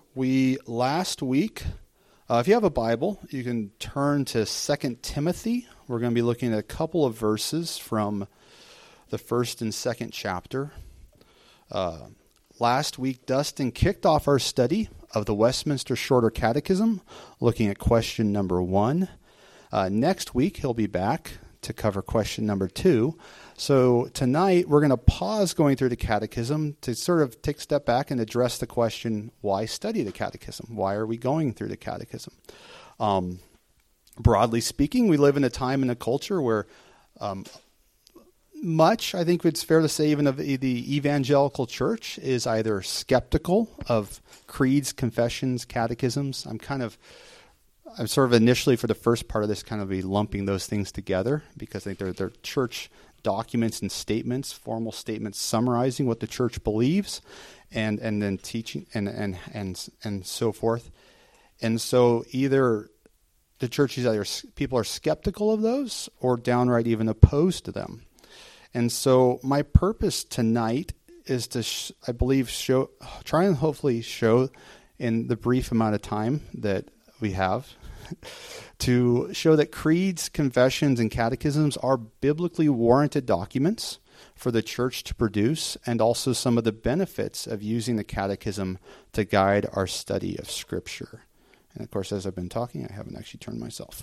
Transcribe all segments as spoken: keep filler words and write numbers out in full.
We, last week, uh, if you have a Bible, you can turn to Second Timothy. We're going to be looking at a couple of verses from the first and second chapter. Uh, last week, Dustin kicked off our study of the Westminster Shorter Catechism, looking at question number one. Uh, next week, he'll be back to cover question number two. So tonight, we're going to pause going through the catechism to sort of take a step back and address the question, why study the catechism? Why are we going through the catechism? Um, broadly speaking, we live in a time and a culture where um, much, I think it's fair to say, even of the evangelical church is either skeptical of creeds, confessions, catechisms. I'm kind of I'm sort of initially, for the first part of this, kind of be lumping those things together because I think they're, they're church documents and statements, formal statements summarizing what the church believes, and and then teaching and and and and so forth. And so either the church is either people are skeptical of those or downright even opposed to them. And so my purpose tonight is to, sh- I believe, show, try and hopefully show in the brief amount of time that we have to show that creeds, confessions, and catechisms are biblically warranted documents for the church to produce, and also some of the benefits of using the catechism to guide our study of Scripture. And of course, as I've been talking, I haven't actually turned myself.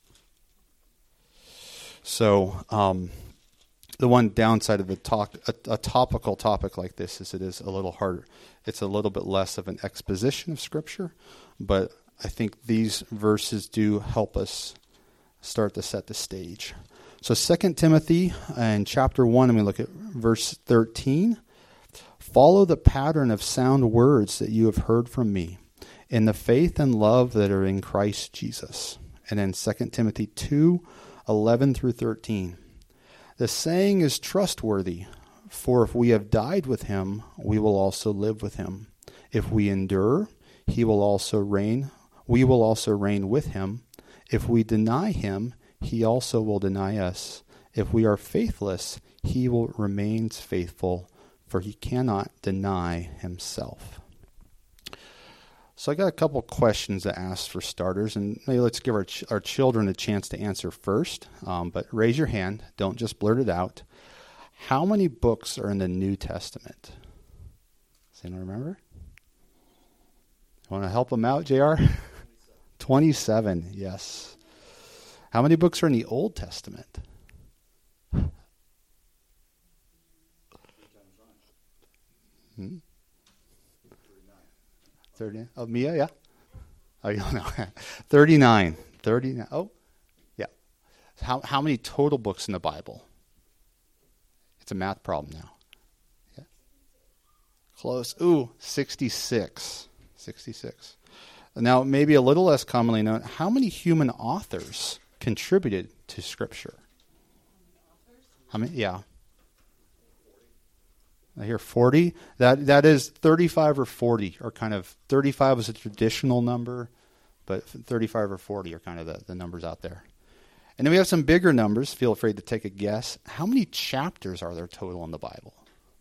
So um, the one downside of a, talk, a, a topical topic like this is it is a little harder. It's a little bit less of an exposition of Scripture, but I think these verses do help us start to set the stage. So Second Timothy and chapter one, and we look at verse thirteen. Follow the pattern of sound words that you have heard from me in the faith and love that are in Christ Jesus. And then Second Timothy two, eleven through thirteen. The saying is trustworthy, for if we have died with him, we will also live with him. If we endure, he will also reign We will also reign with him. If we deny him, he also will deny us. If we are faithless, he will remain faithful, for he cannot deny himself. So I got a couple questions to ask for starters, and maybe let's give our ch- our children a chance to answer first. Um, but raise your hand. Don't just blurt it out. How many books are in the New Testament? Does anyone remember? Want to help them out, J R? twenty-seven, yes. How many books are in the Old Testament? Hmm? thirty. Oh, Mia, yeah? Oh, you don't know. thirty-nine. thirty-nine. Oh, yeah. How how many total books in the Bible? It's a math problem now. Yeah. Close. Ooh, sixty-six. sixty-six. Now, maybe a little less commonly known, how many human authors contributed to Scripture? How many? Yeah. I hear forty. That that is thirty-five or forty, or kind of thirty-five is a traditional number, but thirty-five or forty are kind of the, the numbers out there. And then we have some bigger numbers. Feel free to take a guess. How many chapters are there total in the Bible?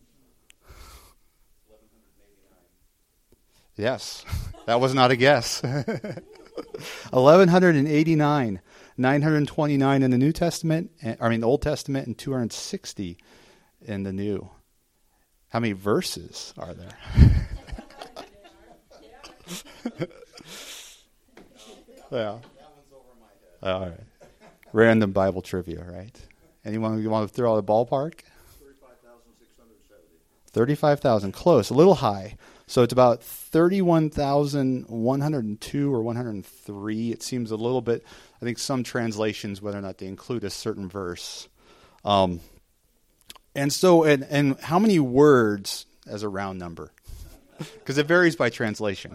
Yes, that was not a guess. eleven eighty-nine, nine hundred twenty-nine in the New Testament, I mean the Old Testament, and two hundred sixty in the New. How many verses are there? Yeah. All right. Random Bible trivia, right? Anyone you want to throw out a ballpark? thirty-five thousand six hundred seventy. thirty-five thousand, close, a little high. So it's about thirty-one thousand one hundred two or one hundred three. It seems a little bit, I think some translations, whether or not they include a certain verse. Um, and so, and, and how many words as a round number? Because it varies by translation.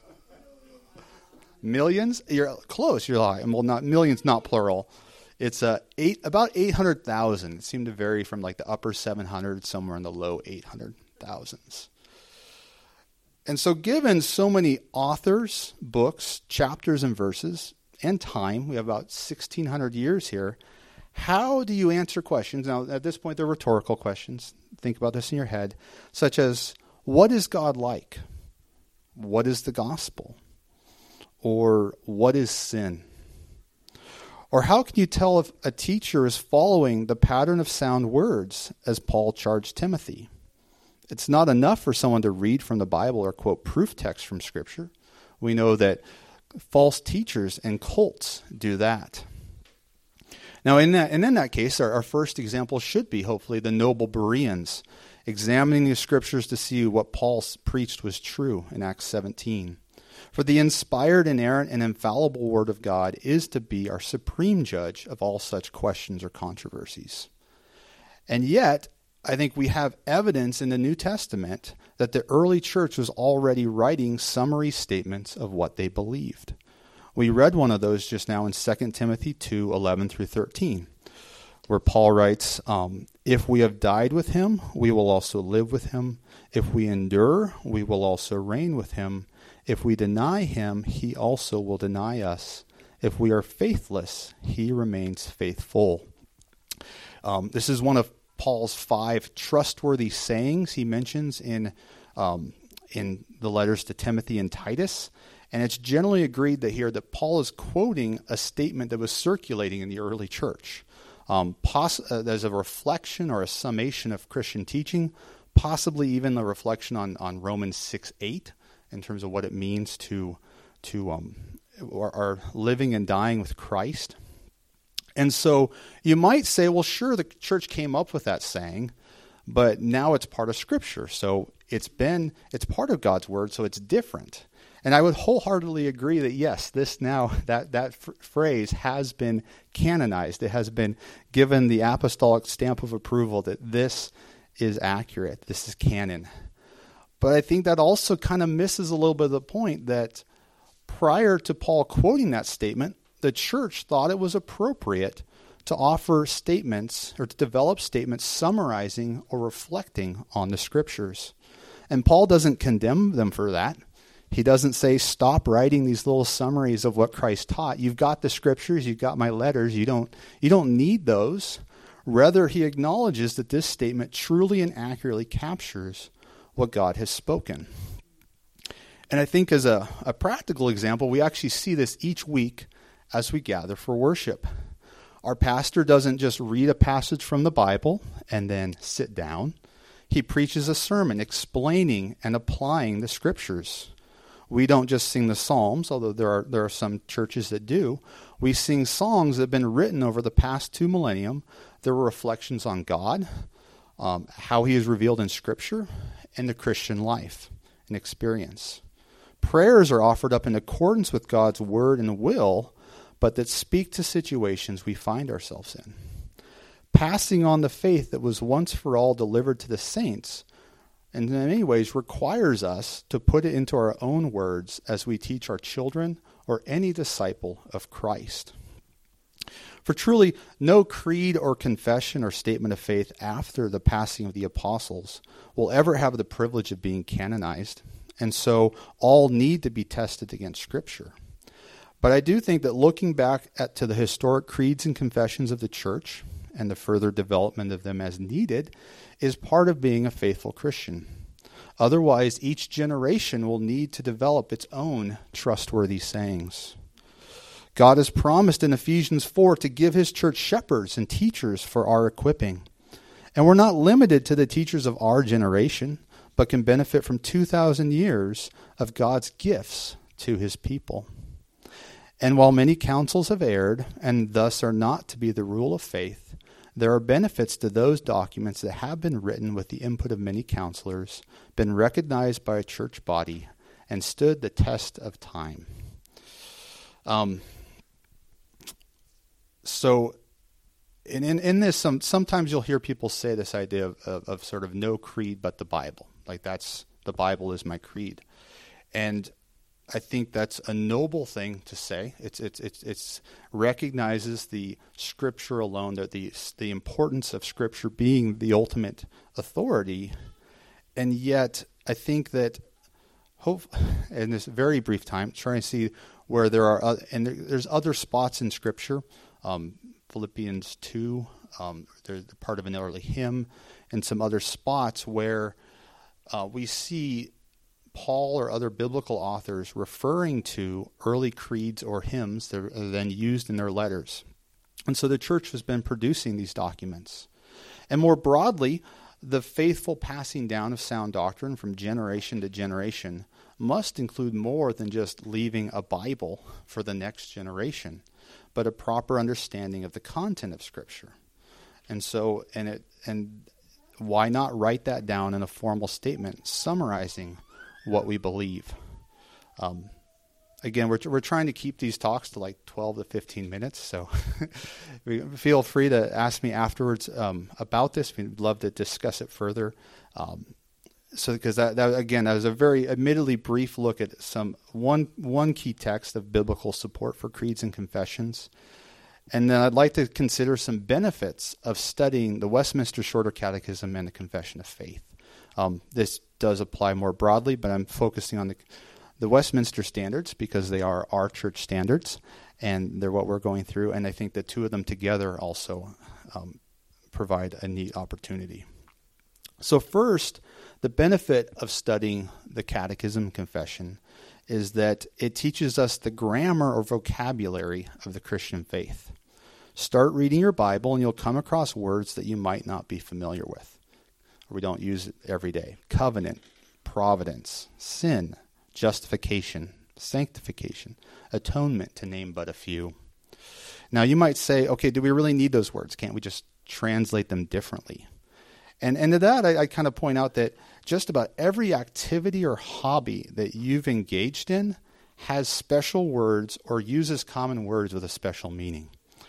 Millions? You're close, you're lying. Well, not millions, not plural. It's uh, eight, about eight hundred thousand. It seemed to vary from like the upper seven hundred, somewhere in the low eight hundred thousands. And so given so many authors, books, chapters, and verses, and time, we have about sixteen hundred years here, how do you answer questions? Now, at this point, they're rhetorical questions. Think about this in your head, such as, what is God like? what is the gospel? Or what is sin? Or how can you tell if a teacher is following the pattern of sound words as Paul charged Timothy? It's not enough for someone to read from the Bible or quote proof text from Scripture. We know that false teachers and cults do that. Now, in that, and in that case, our, our first example should be, hopefully, the noble Bereans, examining the Scriptures to see what Paul preached was true in Acts seventeen. For the inspired, inerrant, and infallible Word of God is to be our supreme judge of all such questions or controversies. And yet, I think we have evidence in the New Testament that the early church was already writing summary statements of what they believed. We read one of those just now in Second Timothy two, eleven through thirteen, where Paul writes, um, if we have died with him, we will also live with him. If we endure, we will also reign with him. If we deny him, he also will deny us. If we are faithless, he remains faithful. Um, this is one of Paul's five trustworthy sayings he mentions in um, in the letters to Timothy and Titus. And it's generally agreed that here that Paul is quoting a statement that was circulating in the early church. Um, poss- uh, there's a reflection or a summation of Christian teaching, possibly even a reflection on, on Romans six eight in terms of what it means to to um, our, our living and dying with Christ. And so you might say, well, sure, the church came up with that saying, but now it's part of Scripture. So it's been, it's part of God's Word, so it's different. And I would wholeheartedly agree that, yes, this now, that, that f- phrase has been canonized. It has been given the apostolic stamp of approval that this is accurate, this is canon. But I think that also kind of misses a little bit of the point that prior to Paul quoting that statement, the church thought it was appropriate to offer statements or to develop statements summarizing or reflecting on the Scriptures. And Paul doesn't condemn them for that. He doesn't say, stop writing these little summaries of what Christ taught. You've got the Scriptures, you've got my letters, you don't, you don't need those. Rather, he acknowledges that this statement truly and accurately captures what God has spoken. And I think as a, a practical example, we actually see this each week as we gather for worship. Our pastor doesn't just read a passage from the Bible and then sit down. He preaches a sermon explaining and applying the Scriptures. We don't just sing the Psalms, although there are there are some churches that do. We sing songs that have been written over the past two millennium. There were reflections on God, um, how he is revealed in Scripture, and the Christian life and experience. Prayers are offered up in accordance with God's word and will, but that speak to situations we find ourselves in. Passing on the faith that was once for all delivered to the saints, and in many ways requires us to put it into our own words as we teach our children or any disciple of Christ. For truly, no creed or confession or statement of faith after the passing of the apostles will ever have the privilege of being canonized, and so all need to be tested against Scripture. But I do think that looking back at to the historic creeds and confessions of the church and the further development of them as needed is part of being a faithful Christian. Otherwise, each generation will need to develop its own trustworthy sayings. God has promised in Ephesians four to give his church shepherds and teachers for our equipping. And we're not limited to the teachers of our generation, but can benefit from two thousand years of God's gifts to his people. And while many councils have erred, and thus are not to be the rule of faith, there are benefits to those documents that have been written with the input of many counselors, been recognized by a church body, and stood the test of time. Um, so in, in, in this, some, sometimes you'll hear people say this idea of, of, of sort of no creed but the Bible. Like that's, the Bible is my creed. And I think that's a noble thing to say. It's it's it's it's recognizes the Scripture alone, that the the importance of Scripture being the ultimate authority, and yet I think that hope in this very brief time, trying to see where there are other, and there, there's other spots in Scripture, um, Philippians two, um, there's part of an early hymn, and some other spots where uh, we see Paul or other biblical authors referring to early creeds or hymns that are then used in their letters. And so the church has been producing these documents. And more broadly, the faithful passing down of sound doctrine from generation to generation must include more than just leaving a Bible for the next generation, but a proper understanding of the content of Scripture. And so, and it, and why not write that down in a formal statement summarizing what we believe? Um, again, we're we're trying to keep these talks to like twelve to fifteen minutes, so feel free to ask me afterwards um, about this. We'd love to discuss it further. Um, so, because that, that again, that was a very admittedly brief look at some one one key text of biblical support for creeds and confessions. And then I'd like to consider some benefits of studying the Westminster Shorter Catechism and the Confession of Faith. Um, this does apply more broadly, but I'm focusing on the the Westminster standards because they are our church standards, and they're what we're going through. And I think the two of them together also um, provide a neat opportunity. So first, the benefit of studying the Catechism and Confession is that it teaches us the grammar or vocabulary of the Christian faith. Start reading your Bible and you'll come across words that you might not be familiar with, or we don't use it every day. Covenant, providence, sin, justification, sanctification, atonement, to name but a few. Now you might say, okay, do we really need those words? Can't we just translate them differently? And, and to that, I, I kind of point out that just about every activity or hobby that you've engaged in has special words or uses common words with a special meaning.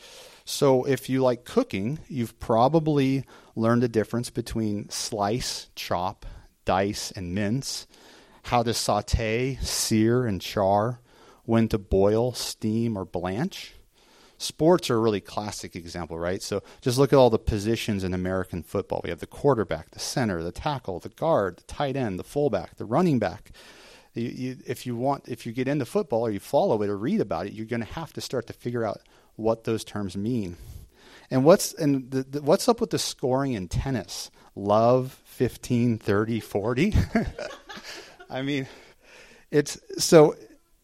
So if you like cooking, you've probably learned the difference between slice, chop, dice, and mince, how to saute, sear, and char, when to boil, steam, or blanch. Sports are a really classic example, right? So just look at all the positions in American football. We have the quarterback, the center, the tackle, the guard, the tight end, the fullback, the running back. You, you, if you want, if you get into football or you follow it or read about it, you're going to have to start to figure out what those terms mean. And what's and the, the, what's up with the scoring in tennis? Love, fifteen, thirty, forty? I mean, it's so...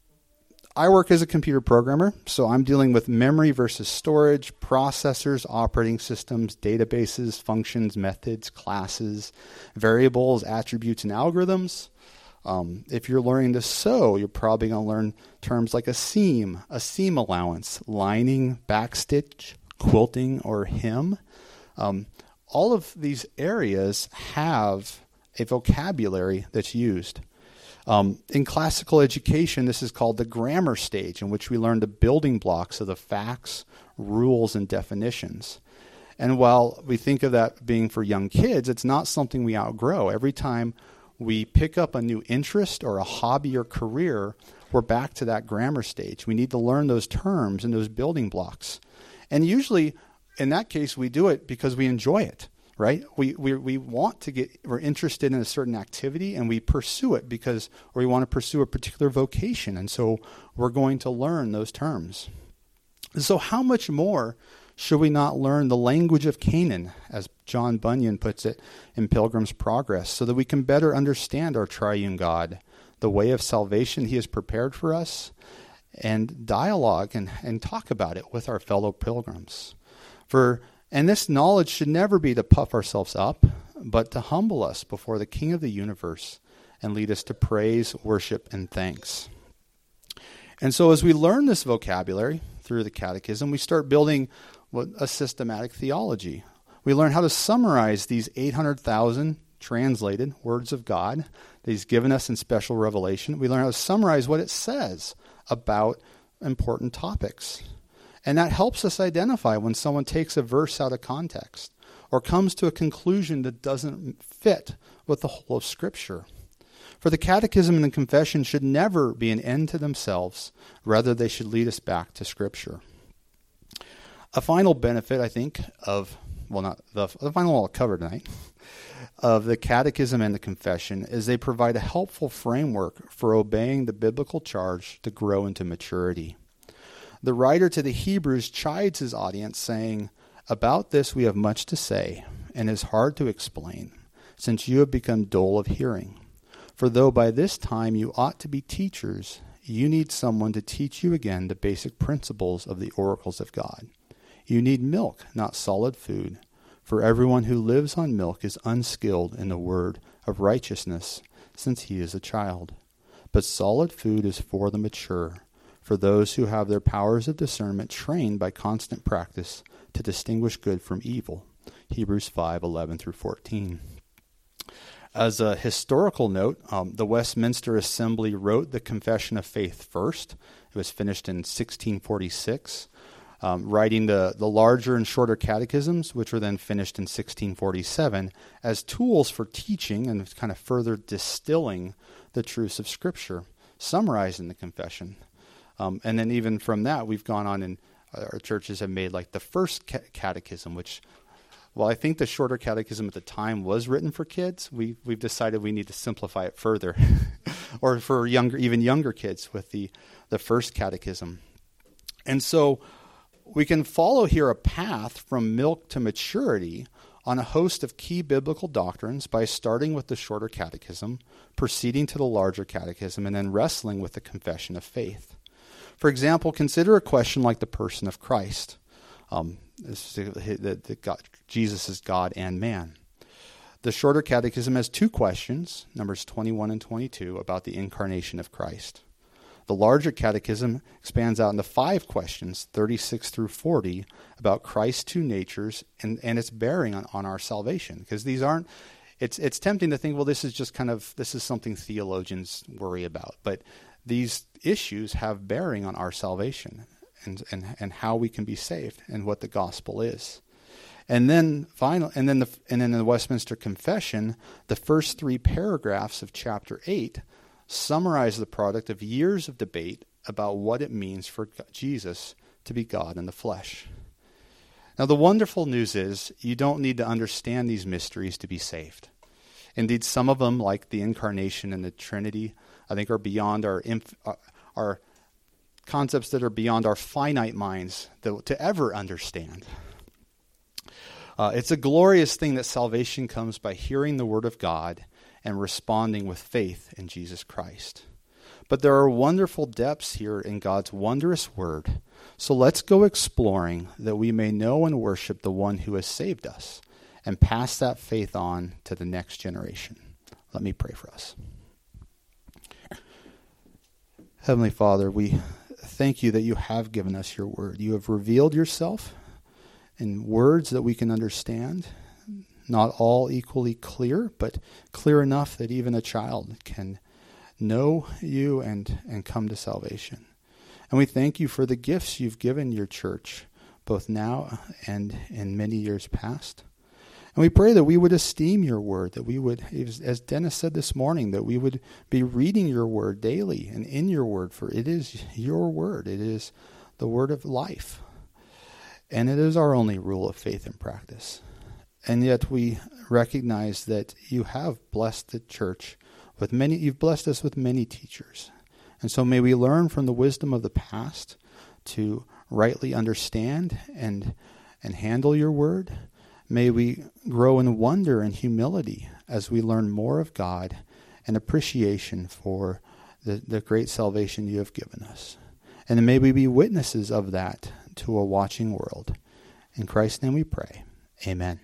I work as a computer programmer, so I'm dealing with memory versus storage, processors, operating systems, databases, functions, methods, classes, variables, attributes, and algorithms. Um, if you're learning to sew, you're probably going to learn terms like a seam, a seam allowance, lining, backstitch, quilting, or hem. Um, all of these areas have a vocabulary that's used. Um, in classical education, this is called the grammar stage, in which we learn the building blocks of the facts, rules, and definitions. And while we think of that being for young kids, it's not something we outgrow. Every time we pick up a new interest or a hobby or career, we're back to that grammar stage. We need to learn those terms and those building blocks. And usually, in that case, we do it because we enjoy it. Right? We, we we want to get, we're interested in a certain activity and we pursue it because, or we want to pursue a particular vocation. And so we're going to learn those terms. So how much more should we not learn the language of Canaan, as John Bunyan puts it in Pilgrim's Progress, so that we can better understand our triune God, the way of salvation he has prepared for us, and dialogue and, and talk about it with our fellow pilgrims. For And this knowledge should never be to puff ourselves up, but to humble us before the King of the universe and lead us to praise, worship, and thanks. And so as we learn this vocabulary through the Catechism, we start building what, a systematic theology. We learn how to summarize these eight hundred thousand translated words of God that he's given us in special revelation. We learn how to summarize what it says about important topics. And that helps us identify when someone takes a verse out of context or comes to a conclusion that doesn't fit with the whole of Scripture. For the Catechism and the Confession should never be an end to themselves. Rather, they should lead us back to Scripture. A final benefit, I think, of, well, not the, the final one I'll cover tonight, of the Catechism and the Confession is they provide a helpful framework for obeying the biblical charge to grow into maturity. The writer to the Hebrews chides his audience, saying, "About this we have much to say, and is hard to explain, since you have become dull of hearing. For though by this time you ought to be teachers, you need someone to teach you again the basic principles of the oracles of God. You need milk, not solid food, for everyone who lives on milk is unskilled in the word of righteousness, since he is a child. But solid food is for the mature, for those who have their powers of discernment trained by constant practice to distinguish good from evil. Hebrews five eleven through fourteen. As a historical note, um, the Westminster Assembly wrote the Confession of Faith first. It was finished in sixteen forty-six, um, writing the, the larger and shorter catechisms, which were then finished in sixteen forty-seven, as tools for teaching and kind of further distilling the truths of Scripture, summarized in the Confession. Um, and then even from that, we've gone on and our churches have made like the first ca- catechism, which... Well, I think the shorter catechism at the time was written for kids. We, we've decided we need to simplify it further, or for younger, even younger kids with the, the first catechism. And so we can follow here a path from milk to maturity on a host of key biblical doctrines by starting with the shorter catechism, proceeding to the larger catechism, and then wrestling with the confession of faith. For example, consider a question like the person of Christ. Um, that God, Jesus is God and man. The shorter catechism has two questions, numbers twenty-one and twenty-two, about the incarnation of Christ. The larger catechism expands out into five questions, thirty-six through forty, about Christ's two natures and, and its bearing on, on our salvation. Because these aren't, it's it's tempting to think, well, this is just kind of, this is something theologians worry about. But these issues have bearing on our salvation. And, and and how we can be saved and what the gospel is. And then final and then the and then in the Westminster Confession, the first three paragraphs of chapter eight summarize the product of years of debate about what it means for Jesus to be God in the flesh. Now the wonderful news is you don't need to understand these mysteries to be saved. Indeed, some of them, like the incarnation and the Trinity, I think are beyond our inf- our concepts that are beyond our finite minds that, to ever understand. Uh, it's a glorious thing that salvation comes by hearing the word of God and responding with faith in Jesus Christ. But there are wonderful depths here in God's wondrous word. So let's go exploring that we may know and worship the one who has saved us and pass that faith on to the next generation. Let me pray for us. Heavenly Father, we thank you that you have given us your word. You have revealed yourself in words that we can understand, not all equally clear, but clear enough that even a child can know you and, and come to salvation. And we thank you for the gifts you've given your church, both now and in many years past. And we pray that we would esteem your word, that we would, as Dennis said this morning, that we would be reading your word daily and in your word, for it is your word. It is the word of life. And it is our only rule of faith and practice. And yet we recognize that you have blessed the church with many, you've blessed us with many teachers. And so may we learn from the wisdom of the past to rightly understand and, and handle your word. May we grow in wonder and humility as we learn more of God and appreciation for the, the great salvation you have given us. And may we be witnesses of that to a watching world. In Christ's name we pray. Amen.